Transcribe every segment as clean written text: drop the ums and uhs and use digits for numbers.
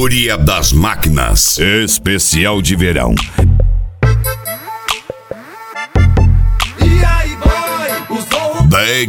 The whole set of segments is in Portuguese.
Fúria das Máquinas, especial de verão. E aí, boy, o som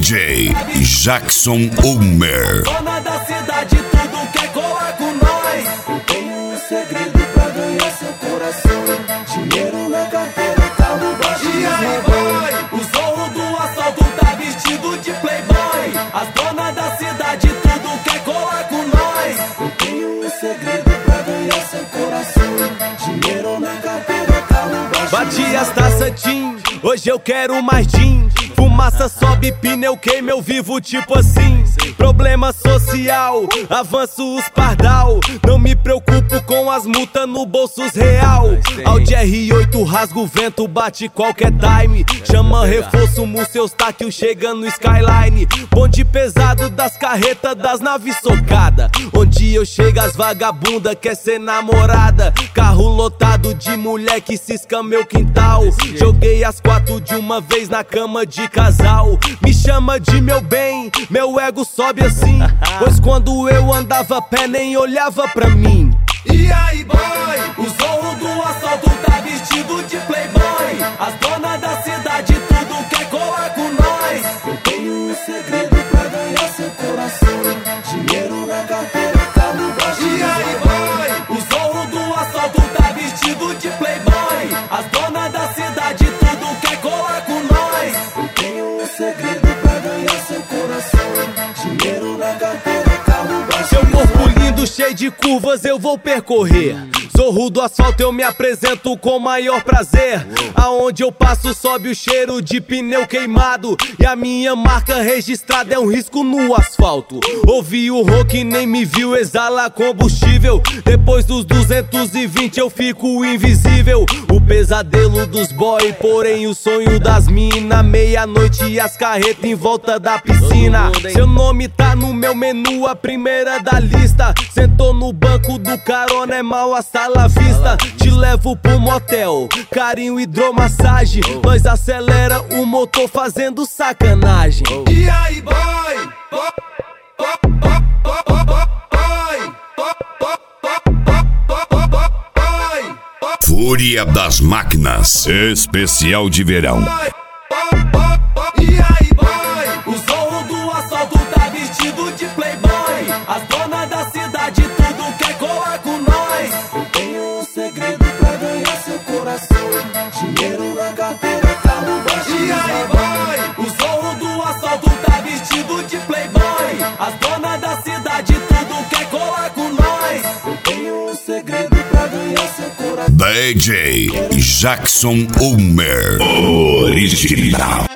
DJ Jackson Ulmer. dona da cidade, tudo quer colar com nós. Eu tenho um segredo pra ganhar seu coração. Dinheiro na carteira, carro baixo. E aí, boy, o som do assalto tá vestido de playboy. As donas da cidade, tudo quer colar com nós. Eu tenho um segredo pra ganhar seu coração. Dinheiro na carteira, carro baixo. Bati as taças, Tim, hoje eu quero mais gin. Fumaça sobe, pneu queima, eu vivo tipo assim. Problema social, avanço os pardal. Não me preocupo com as multas no bolsos real. Audi R8 rasga o vento, bate qualquer time. Chama reforço, seus táquio chega no skyline. Bonde pesado das carretas, das naves socada. Onde eu chego as vagabunda quer ser namorada. Carro lotado de mulher que cisca meu quintal. Joguei as 4 de uma vez na cama de casal. Me chama de meu bem, meu ego sobe assim. Pois quando eu andava a pé nem olhava pra mim. E aí, boy, o zorro do assalto tá vestido de playboy. As donas da cidade tudo quer colar com nós. Eu tenho um segredo pra ganhar seu coração. Dinheiro na carteira, carro baixo. E aí, boy, o zorro do assalto tá vestido de playboy. As donas da cidade tudo quer colar com nós. Eu tenho um segredo pra ganhar seu coração. Dinheiro na carteira, carro baixo. Seu corpo lindo, cheio de curvas, eu vou percorrer. Zorro do asfalto, eu me apresento com maior prazer. Aonde eu passo sobe o cheiro de pneu queimado. E a minha marca registrada é um risco no asfalto. Ouvi o rock, nem me viu, exala combustível. Depois dos 220 eu fico invisível. O pesadelo dos boy, porém o sonho das mina. Meia-noite e as carretas em volta da piscina. Seu nome tá no meu menu, a primeira da lista. Sentou no banco do carona, é mal a sala vista. Te levo pro motel, carinho, hidromassagem. Nós acelera o motor fazendo sacanagem. E aí, boy, Fúria das Máquinas, especial de verão. E aí, boy, o zorro do assalto tá vestido de playboy. As donas da cidade tudo quer colar com nós. Eu tenho um segredo pra ganhar seu coração. Dinheiro na carteira, carro baixo. E aí, boy, o zorro do assalto tá vestido de playboy. As donas da cidade tudo quer colar com nós. Eu tenho um segredo pra ganhar seu coração. DJ Jackson Ulmer, original.